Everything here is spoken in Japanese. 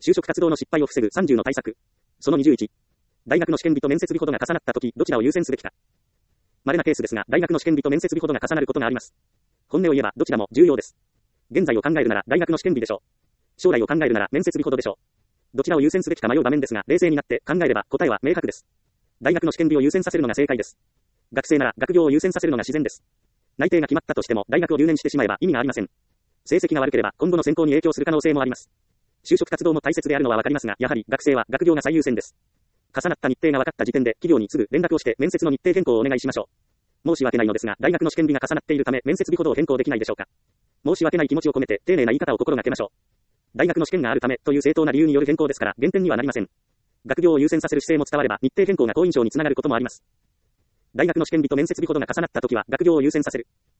就職活動の失敗を防ぐ30の対策。その21。大学の試験日と面接日ほどが重なったとき、どちらを優先すべきか。稀なケースですが、大学の試験日と面接日ほどが重なることがあります。本音を言えば、どちらも重要です。現在を考えるなら大学の試験日でしょう。将来を考えるなら面接日ほどでしょう。どちらを優先すべきか迷う場面ですが、冷静になって考えれば答えは明確です。大学の試験日を優先させるのが正解です。学生なら学業を優先させるのが自然です。内定が決まったとしても大学を留年してしまえば意味がありません。成績が悪ければ今後の選考に影響する可能性もあります。就職活動も大切であるのはわかりますが、やはり学生は学業が最優先です。重なった日程が分かった時点で企業にすぐ連絡をして面接の日程変更をお願いしましょう。申し訳ないのですが、大学の試験日が重なっているため面接日ほどを変更できないでしょうか。申し訳ない気持ちを込めて丁寧な言い方を心がけましょう。大学の試験があるためという正当な理由による変更ですから減点にはなりません。学業を優先させる姿勢も伝われば日程変更が好印象につながることもあります。大学の試験日と面接日ほどが重なったときは学業を優先させる。